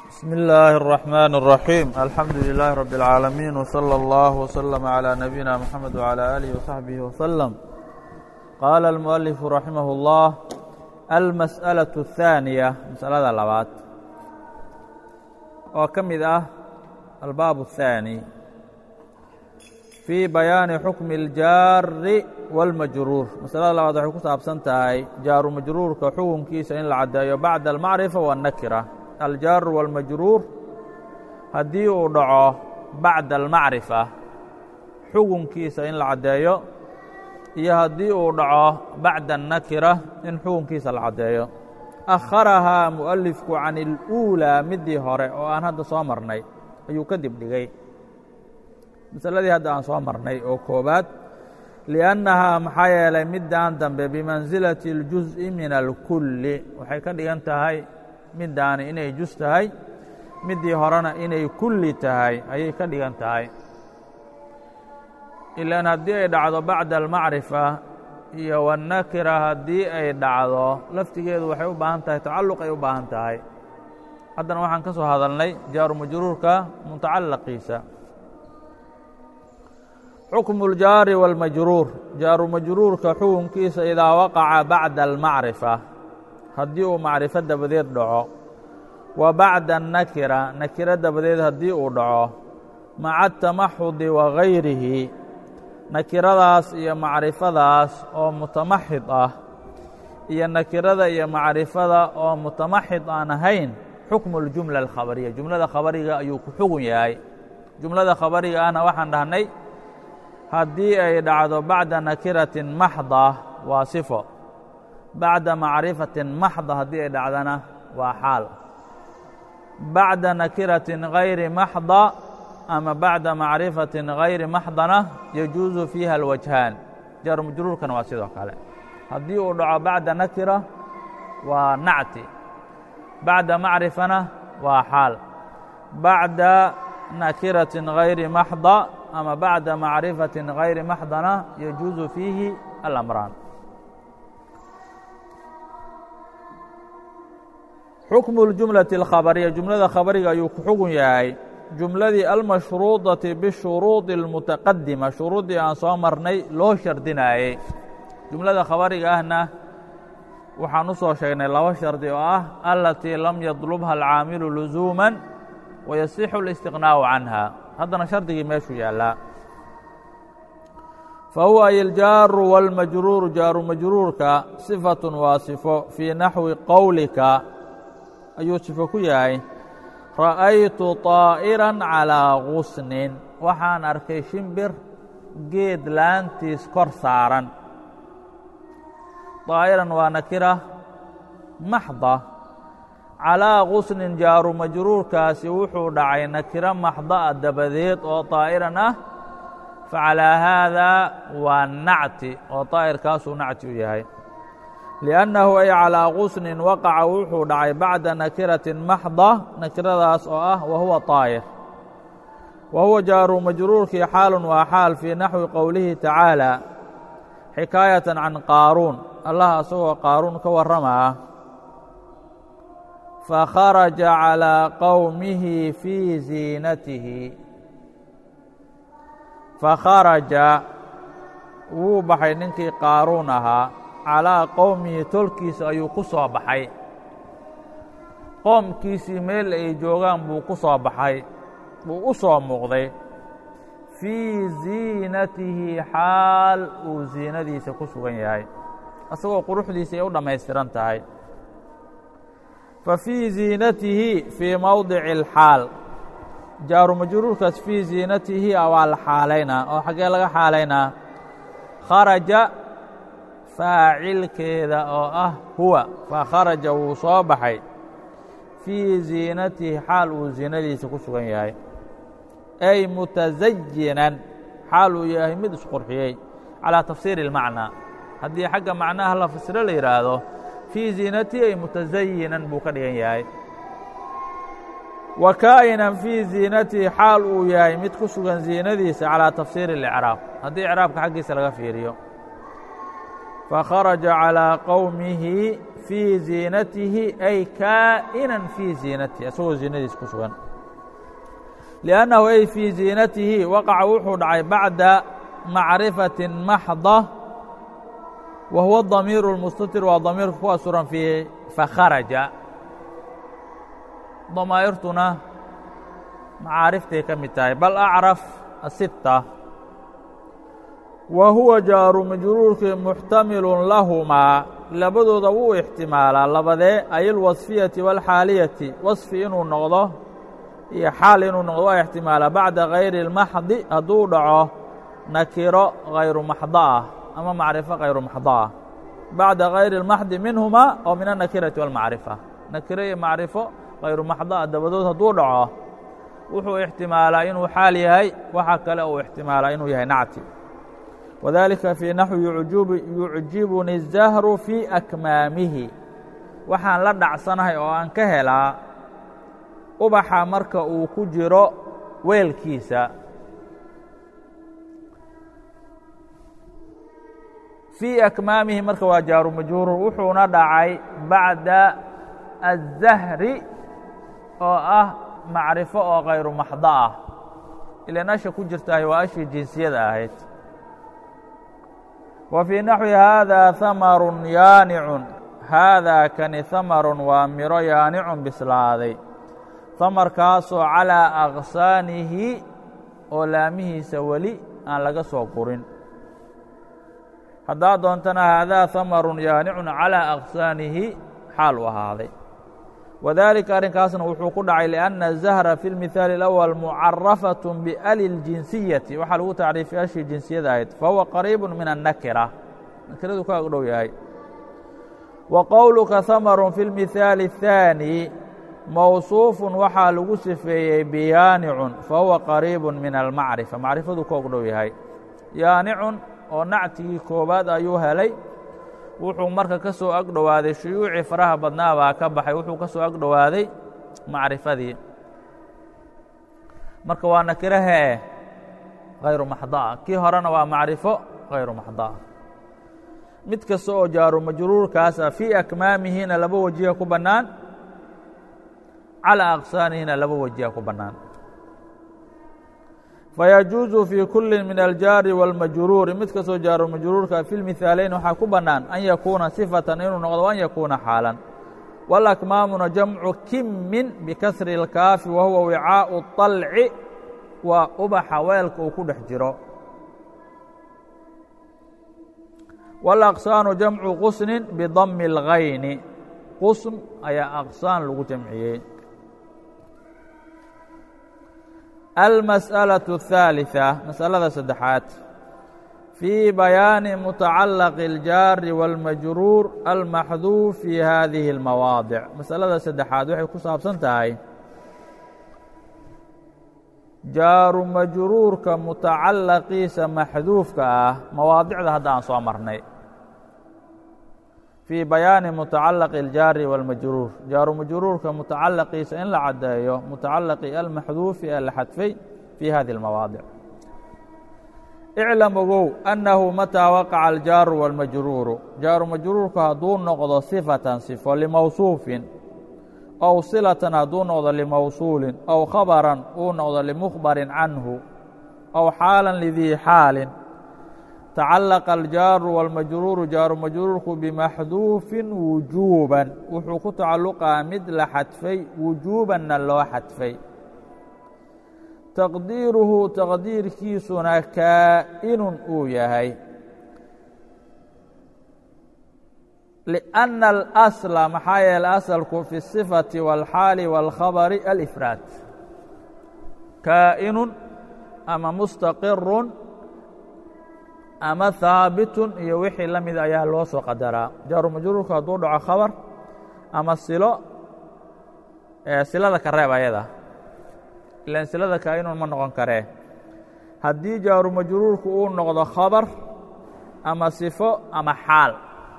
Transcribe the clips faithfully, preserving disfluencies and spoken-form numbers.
بسم الله الرحمن الرحيم الحمد لله رب العالمين وصلى الله وسلم على نبينا محمد وعلى آله وصحبه وسلم. قال المؤلف رحمه الله المسألة الثانية مسألة labaad oo ka mid ah الباب الثاني في بيان حكم الجار والمجرور. مسألة labaad waxay ku saabsan tahay jaaru majruurka xukunkiisa in la cadeeyo bacda almacrifa waannakira. aljaaru wاlmajruur haddii uu dhaco bacda almacrifa xukunkiisa in la caddeeyo iyo haddii uu dhaco bacda annakira in xukunkiisa la caddeeyo. akharahaa mu'alifku can اluulaa midii hore oo aan hadda soo marnay ayuu ka dib dhigay masaladii hadda aan soo marnay oo koobaad liannahaa maxaa yeelay midaan dambe bimansilati اljuz'i min alkulli waxay ka dhigan tahay middaani inay juz tahay middii horena inay kulli tahay ayay ka dhigan tahay. ilaan haddii ay dhacdo bacda almacrifa iyo wannakira haddii ay dhacdo laftigeedu waxay u baahan tahay tacalluq ay u baahan tahay. haddana waxaan ka soo hadalnay jaaru majruurka mutacallaqiisa. xukmu اljaari wاlmajruur jaaru majruurka xukunkiisa idaa waqaca bacda almacrifa haddii uu macrifo dabadeed dhaco wa bacda annakira nakiro dabadeed haddii uu dhaco maca atamaxudi wa gayrihi nakiradaas iyo macrifadaas oo mutamaxid ah iyo nakirada iyo macrifada oo mutamaxid aan ahayn xukmu اljumla alkhabariya jumlada khabariga ayuu ku xugun yahay. jumlada khabariga ahna waxaan dhahnay haddii ay dhacdo bacda nakiratin maxda waa sifo, bacda macrifatin maxda haddii ay dhacdana waa xaal, bacda nakiratin gayri maxda ama bacda macrifatin gayri maxdana yajuusu fiiha alwajhaan. jaaru majruurkana waa sidoo kale haddii uu dhaco bacda nakira waa nacti, bacda macrifana waa xaal, bacda nakiratin gayri maxda ama bacda macrifatin gayri maxdana yajuusu fiihi alamraan. xukmu اljumlaةi اlkhabariya jumlada khabariga ayuu ku xugun yahay jumladii almashruudati bishuruudi اlmutaqadima shuruuddii aan soo marnay loo shardinaayey. jumlada khabariga ahna waxaan u soo sheegnay laba shardi oo ah alatii lam yadlubha alcaamilu luzuuma wayasixu اlistiqnaaءu canha. haddana shardigii meeshuu yaallaa. fahuwa ay اljaaru wاlmajruuru jaaru majruurka صifaة waa sifo fii naxwi qowlika ayuu sifo ku yahay ra'aytu طaaئira calىa gusnin waxaan arkay shimbir geed laantiis kor saaran. طaaئiran waa nakira maxda, calىa gusnin jaaru majruurkaasi wuxuu dhacay nakiro maxda'a dabadeed oo طaaئiran ah facalىa haadaa waa nacti oo طaa'irkaasuu nacti u yahay. liأnnahu ay calىa gusnin waqaca wuxuu dhacay bacda nakiratin maxda nakiradaas oo ah wa huwa طaa'ir. wa huwa jaaru majruurkii xaalun waa xaal fii naxwi qowlihi tacaalى xikaayatan can qaaruun allah asagoo qaaruun ka warramaa fakharaja calىa qowmihi fii ziinatihi. fakharaja wuu baxay ninkii qaaruun ahaa calىa qowmihi tolkiisa ayuu ku soo baxay. qoomkiisii meel ay joogaan buu ku soo baxay buu u soo muuqday fii ziinatihi xaal uu ziinadiisa ku sugan yahay asagoo quruxdiisa ay u dhammaystiran tahay. fa fii ziinatihi fii mowdici اlxaal jaaru majruurkaas fii ziinatihi waa la xaalaynaa oo xaggee laga xaalaynaa kharaja faacilkeeda oo ah huwa fakharaja wuu soo baxay fii ziinatihi xaal uu ziinadiisa ku sugan yahay ay mutasayinan xaal uu yahay mid isqurxiyey calىa tafsiiri اlmacnaa. haddii xagga macnaha la fasiro la yidhaahdo fii ziinatihi ay mutasayinan buu ka dhigan yahay. wa kaa'inan fii ziinatihi xaal uu yahay mid ku sugan ziinadiisa calىa tafsiiri اlicraab haddii icraabka xaggiisa laga fiiriyo. fakharaja calىa qowmihi fii ziinatihi ay kaa'inan fii ziinatihi isagoo ziinadiis ku sugan liannahu ay fii ziinatihi waqaca wuxuu dhacay bacda macrifatin maxda wa huwa damiiru اlmustatir waa damiirka ku asuran fii fakharaja damaa'irtuna macaariftay ka mid tahay bal acraf asita wa huwa jaaru majruurkii muxtamilun lahumaa labadooda wuu ixtimaalaa labadee ay alwasfiyati wاlxaaliyati wasfi inuu noqdo iyo xaal inuu noqdo waa ixtimaalaa bacda gayri اlmaxdi hadduu dhaco nakiro hayru maxdo ah ama macrifo hayru maxdo ah bacda gayri اlmaxdi minhumaa oo min الnakirati wاlmacrifa nakiro iyo macrifo hayru maxdo ah dabadood hadduu dhaco wuxuu ixtimaalaa inuu xaal yahay waxa kale uu ixtimaalaa inuu yahay nacti wadalika fii naxwi yucjibuni الzahru fii akmaamihi waxaan la dhacsanahay oo aan ka helaa ubaxa marka uu ku jiro weelkiisa fii akmaamihi marka waa jaaru majruur wuxuuna dhacay bacda الzahri oo ah macrifo oo kayru maxdo ah ilan asha ku jirtahay waa ashii jinsiyada ahayd wa fii naxwi haadaa hamarun yaanicun haadaa kani hamarun waa miro yaanicun bislaaday hamarkaasoo calىa aqsaanihi oo laamihiisa weli aan laga soo gurin haddaad doontana haadaa hamarun yaanicun calىa aqsaanihi xaal u ahaaday wadalika arrinkaasna wuxuu ku dhacay liأnna الzahra fi اlmithaali اlأwal mucarafaة biali اljinsiyati waxaa lagu tacriifiyay ashii jinsiyada ahayd fahuwa qariib min الnakira nakiradu ka ag dhow yahay wa qowluka hamarun fi اlmithaali الthaanي mawصuufun waxaa lagu sifeeyey biyaanicun fahuwa qariib min almacrifa macrifadu ka og dhow yahay yaanicun oo nactigii koobaad ayuu helay wuxuu marka ka soo ag dhowaaday shuyuucii faraha badnaa baa ka baxay wuxuu ka soo ag dhowaaday macrifadii marka waa nakirahee hayru maxdaa kii horena waa macrifo hayru maxdaa mid kasta oo jaaru majruurkaasa fii akmaamihina laba wajiha ku bannaan calىa aqsaanihina laba wajiha ku bannaan fayajuuzu fii kulli min aljaari wاlmajruuri mid kastoo jaaru majruurka fi lmithaalayn waxaa ku bannaan an yakuuna sifatan inuu noqdo an yakuuna xaalan wاlakmaamuna jamcu kimmin bikasri اlkaafi wa huwa wicaaءu طalci waa ubaxa weelka uu ku dhex jiro wاlaqsaanu jamcu qusnin bidami اlgayni qusn ayaa aqsaan lagu jamciyey almas'alaة الثaaliثة mas'alada saddexaad fii bayaani mutacalaqi اljaari wاlmajruur almaxduuf fii hadihi اlmawaadic masalada saddexaad waxay ku saabsan tahay jaaru majruurka mutacalaqiisa maxduufka ah mawaadicda hadda aan soo marnay fii bayaani mutacalaqi اljaari wاlmajruur jaaru majruurka mutacalaqiisa in la caddeeyo mutacalaqi almaxduufi ee la xadfay fii hadihi اlmawaadic iclam ogow annahu mataa waqaca aljaaru wاlmajruuru jaaru majruurku hadduu noqdo sifatan sifo limawsuufin aw silatan hadduu noqdo limawsuulin aw khabaran uu noqdo limukhbarin canhu aw xaalan lidii xaalin tacallaqa aljaaru wاlmajruuru jaaru majruurku bimaxduufin wujuuban wuxuu ku tacalluqaa mid la xadfay wujuubanna loo xadfay taqdiiruhu taqdiirkiisuna kaa'inun uu yahay liأnna alasla maxaa yeele asalku fi الsifati wاlxaali wاlkhabari alifraad kaa'inun ama mustaqirun ama haabitun iyo wixii la mid ayaa loo soo qadaraa jaaru majruurku hadduu dhaco khabar ama silo silada ka reeb ayada ilan silada kaa'inun ma noqon karee haddii jaaru majruurku uu noqdo khabar ama sifo ama xaal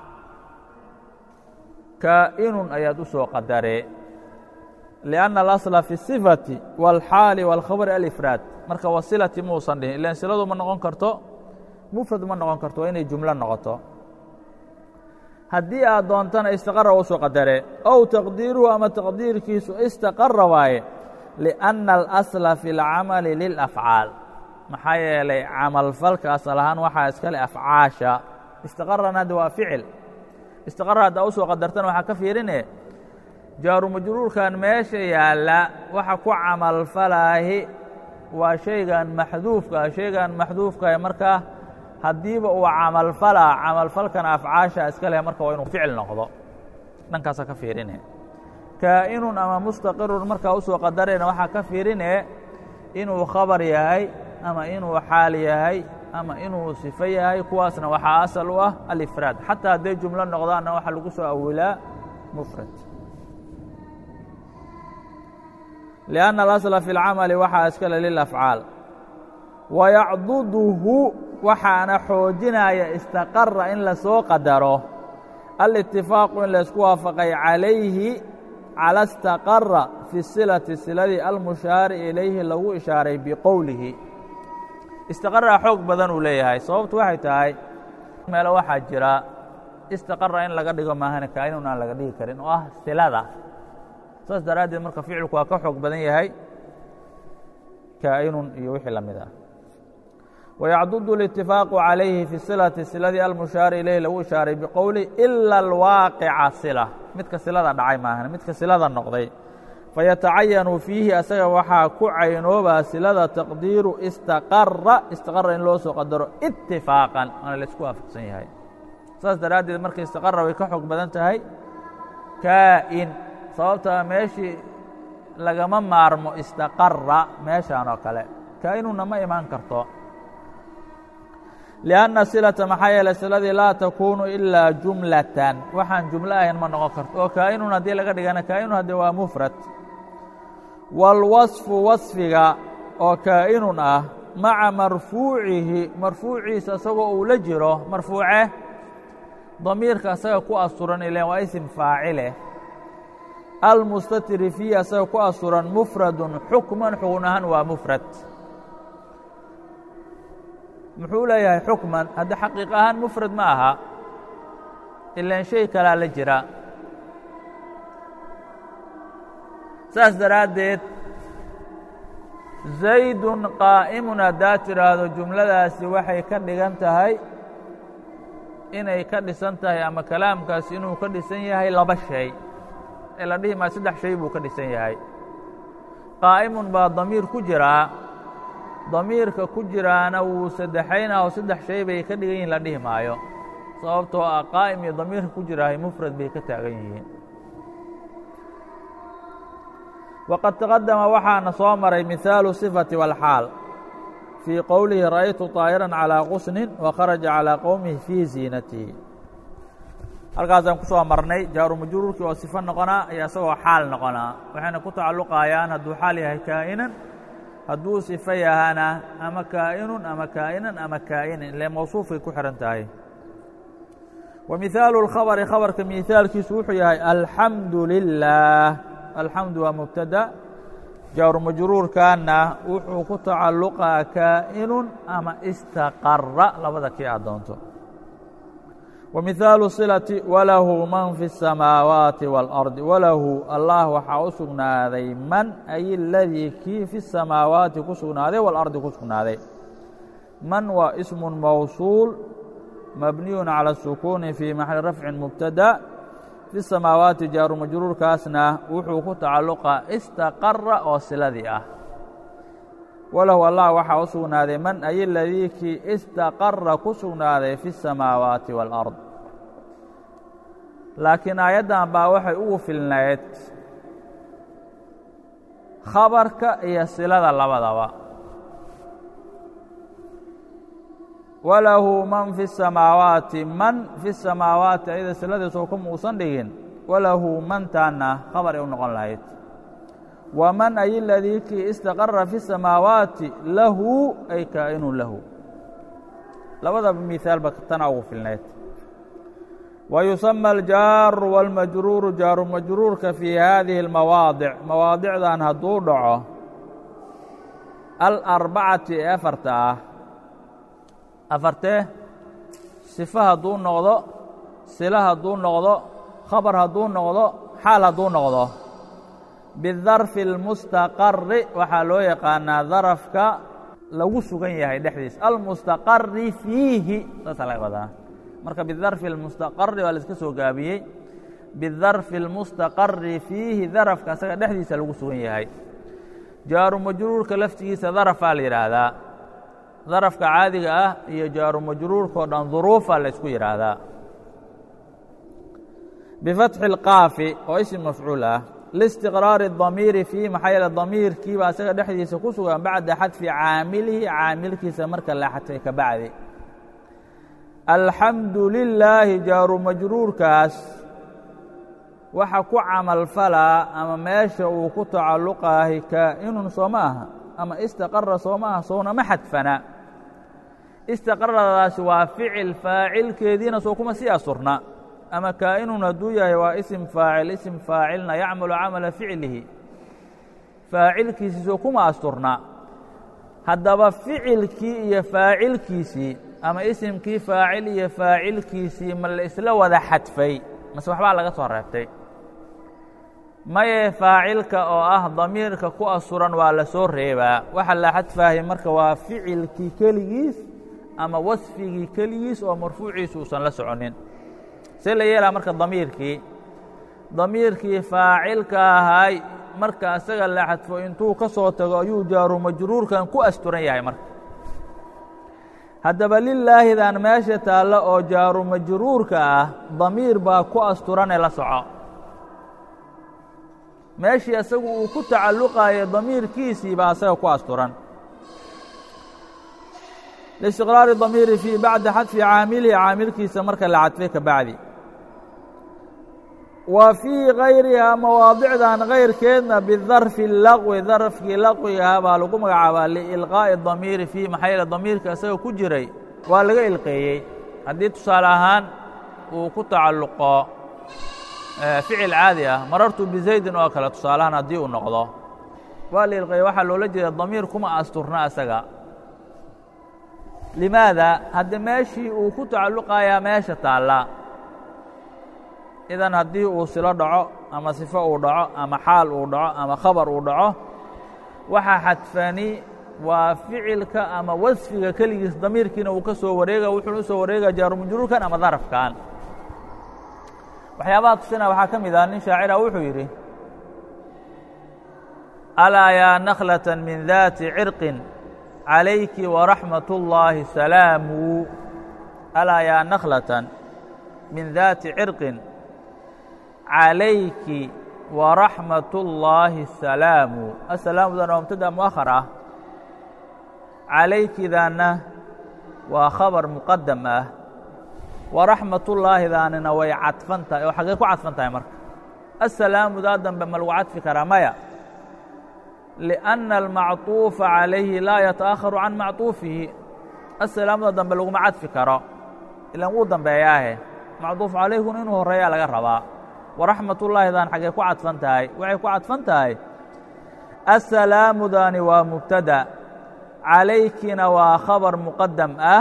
kaa'inun ayaad u soo qadaree liأnna alasla fi الsifati wاlxaali wاlkhabari alifraad marka wasilati muusan dhihin ilan siladu ma noqon karto mufrad ma noqon karto waa inay jumlo noqoto haddii aad doontana istaqara u soo qadare ow taqdiiruhu ama taqdiirkiisu istaqara waaye liأnna alasla fi اlcamali lilafcaal maxaa yeelay camalfalka asal ahaan waxaa iska le afcaasha istaqarana hadda waa ficil istaqara haddaa u soo qadartana waxaa ka fiirine jaaru majruurkan meesha yaalla waxa ku camalfalaahi waa shaygan maxduufka shaygan maxduufkaah markaa haddiiba uu camalfalaa camalfalkana afcaasha iska leh marka waa inuu ficil noqdo dhankaasaa ka fiirine kaa'inun ama mustaqirun markaa u soo qadarayna waxaa ka fiirine inuu khabar yahay ama inuu xaal yahay ama inuu sifo yahay kuwaasna waxaa asal u ah alifraad xataa hadday jumlo noqdaanna waxaa lagu soo awilaa mufrad liأnna alasla fi اlcamali waxaa iska le lilafcaal wayacduduhu waxaana xoojinaya istaqara in la soo qadaro alitifaaqu in laysku waafaqay calayhi cala istaqara fi silati siladii almushaari ilayhi lagu ishaaray biqowlihi istaqara xoog badan uu leeyahay sababtu waxay tahay meelo waxaa jira istaqara in laga dhigo maahane kaa'inun aan laga dhigi karin oo ah silada saas daraaddeed marka ficilku waa ka xoog badan yahay kaa'inun iyo wixii la mid ah wayacdudu اlitifaaqu calayhi fi silati siladii almushaari ilayhi lagu ishaaray biqowli ila alwaaqica sila midka silada dhacay maahan midka silada noqday fayatacayanu fiihi asaga waxaa ku caynoobaa silada taqdiiru istaqara istaqara in loo soo qadaro itifaaqan waana laisku waafaqsan yahay saas daraaddeed marka istaqara way ka xoog badan tahay kaa'in sababtaa meeshii lagama maarmo istaqara meeshaan oo kale kaa'inuna ma imaan karto liأnna silata maxaa yeelay siladii laa takuunu ilaa jumlatan waxaan jumlo ahayn ma noqon karto oo kaa'inun haddii laga dhigana kaa'inun haddii waa mufrad wاlwaصfu waصfiga oo kaa'inun ah maca marfuucihi marfuuciisa isagoo uu la jiro marfuuce damiirka asaga ku asturan ilen waa isim faacile almustatiri fiihi asaga ku asturan mufradun xukman xugun ahaan waa mufrad muxuu leeyahay xukman haddi xaqiiq ahaan mufrad ma aha ilan shay kalaa la jira saas daraaddeed zaydun qaa'imun haddaad tidhaahdo jumladaasi waxay ka dhigan tahay inay ka dhisan tahay ama kalaamkaasi inuu ka dhisan yahay laba shay ee la dhihi maa saddex shay buu ka dhisan yahay qaa'imun baa damiir ku jiraa damiirka ku jiraana wuu saddexaynah oo saddex shay bay ka dhigan yihin la dhihi maayo sababtoo ah qaa'im iyo damiirka ku jiraahay mufrad bay ka taagan yihiin waqad taqadama waxaana soo maray mihaalu sifati wاlxaal fii qowlihi ra'aytu طaa'iran calىa qusnin wakharaja calىa qowmihi fii ziinatihi halkaasaan ku soo marnay jaaru majruurkii oo sifo noqonaa iyo isagoo xaal noqonaa waxayna ku tacalluqayaan hadduu xaal yahay kaa'inan hadduu sifo yahana ama kaa'inun ama kaa'inan ama kaa'inin ile mawsuufkay ku xihan tahay wa mihaalu اlkhabri khabarka mihaalkiisu wuxuu yahay alxamdu lilah alxamdu waa mubtada jaaru majruurkaana wuxuu ku tacalluqaa kaa'inun ama istaqara labada kii aad doonto wa mihaalu silati walahu man fi الsamaawaati wاlardi walahu allah waxaa u sugnaaday man ay اladii kii fi الsamaawaati ku sugnaaday walardi ku sugnaaday man waa ismu mawsuul mabniyu calى الsukuuni fii maxali rafcin mubtada fi الsamaawaati jaaru majruurkaasna wuxuu ku tacalluqaa istaqara oo siladii ah walahu allah waxaa u sugnaaday man ay ladii kii istaqara ku sugnaaday fi الsamaawaati wاlأrض laakiin aayaddan baa waxay ugu filnayd khabarka iyo silada labadaba walahu man fi الsamaawaati man fi الsamaawaati ayada siladiisoo kuma uusan dhigin walahu mantaana khabar ay u noqon lahayd waman ay ladii kii istaqara fi الsamaawaati lahu ay kaa'inu lahu labadaba mihaalba tana ugu filnayd ويuسمى الjaaru والmajruuru jaaru majruurka fii hadihi الmawaadiع mawaadicdan hadduu dhaco alarbacati ee afarta ah afartee sifo hadduu noqdo sila hadduu noqdo khabar hadduu noqdo xaal hadduu noqdo bidarfi اlmustaqari waxaa loo yaqaanaa darafka lagu sugan yahay dhexdiisa almustaqari fiihi saasaa laga wadaa marka bidarfi اlmustaqari waa la iska soo gaabiyey bidarfi اlmustaqari fiihi darafka asaga dhexdiisa lagu sugan yahay jaaru majruurka laftigiisa darafaa la yidhaahdaa darafka caadiga ah iyo jaaru majruurka oo dhan duruufaa la isku yidhaahdaa bifatxi اlqaafi oo ism mafcuul ah listiqraari الdamiiri fiihi maxaa yeele damiirkiiba asaga dhexdiisa ku sugan bacda xadfi caamilihi caamilkiisa marka la xadfay ka bacdi alxamdu lilaahi jaaru majruurkaas waxa ku camal falaa ama meesha uu ku tacalluqaahi kaa'inun soo ma aha ama istaqara soo ma aha soona ma xadfana istaqaradaasi waa ficil faacilkeediina soo kuma sii asurna ama kaa'inun hadduu yahay waa isim faacil isim faacilna yacmalu camala ficlihi faacilkiisii soo kuma asturna haddaba ficilkii iyo faacilkiisii ama isimkii faacil iyo faacilkiisii ma la isla wada xadfay mase waxbaa laga soo reebtay maye faacilka oo ah damiirka ku asuran waa la soo reebaa waxa la xadfaahay marka waa ficilkii keligiis ama wasfigii keligiis oo marfuuciisu uusan la soconin see la yeelaa marka damiirkii damiirkii faacilka ahay marka asaga la xadfo intuu ka soo tago ayuu jaaru majruurkan ku asturan yahay marka haddaba lilaahidan meesha taalla oo jaaru majruurka ah damiir baa ku asturanee la soco meeshii asagu uu ku tacalluqaayo damiirkiisii baa asaga ku asturan liistiqraari damiiri fii bacda xadfi caamilihi caamilkiisa marka la xadfay ka bacdi wa fii gayrihaa mawaadicdan kayrkeedna bidarfi laqwi darafkii laqwigaha baa lagu magacaabaa liilqaa'i damiiri fiihi maxaa yeele damiirka isaga ku jiray waa laga ilqeeyey haddii tusaale ahaan uu ku tacalluqo ficil caadi ah marartu bizaydin oo kale tusaalahaan haddii uu noqdo waa la ilqeeyey waxaa loola jeeda damiir kuma asturna asaga limaada hadde meeshii uu ku tacalluqayaa meesha taalla idan haddii uu silo dhaco ama sifo uu dhaco ama xaal uu dhaco ama khabar uu dhaco waxaa xadfani waa ficilka ama wasfiga keligiis damiirkiina uu ka soo wareega wuxuuna u soo wareegaa jaaru majruurkan ama darafkan waxyaabaha tusina waxaa ka mid ah nin shaacira wuxuu yidhi alaa yaa nakhlata min daati cirqin calayki waraxmat اllaahi salaamu alaa yaa nakhlatan min daati cirqin calayki waraxmat اllaahi salaamu asalaamudan waa mubtada mu'ahar ah calaykidaanna waa khabar muqadam ah waraxmatullaahidaanina way cadfan tahay oo xaggee ku cadfan tahay marka assalaamudaa dambe ma lagu cadfi karaa maya liأnna almacطuufa calayhi laa yataأharu can macطuufihi assalaamuda dambe laguma cadfi karo ilan wuu dambeeyaahe macطuuf calayhuna inuu horeeyaa laga rabaa waraxmatullaahidaan xaggee ku cadfan tahay waxay ku cadfan tahay assalaamudaani waa mubtada calaykina waa khabar muqadam ah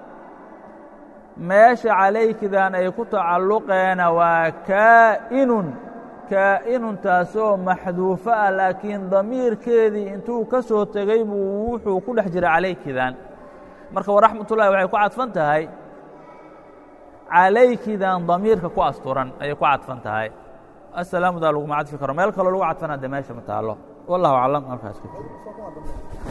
meesha calaykidan ay ku tacalluqeena waa kaa'inun kaa'inun taasoo maxduufo ah laakiin damiirkeedii intuu ka soo tegey buu wuxuu ku dhex jiray calaykidan marka waraxmatullahi waxay ku cadfan tahay calaykidan damiirka ku asturan ayay ku cadfan tahay assalaamudaa laguma cadfi karo meel kaloo lagu cadfana de meesha ma taalo wallahu aclam halkaas ka jiro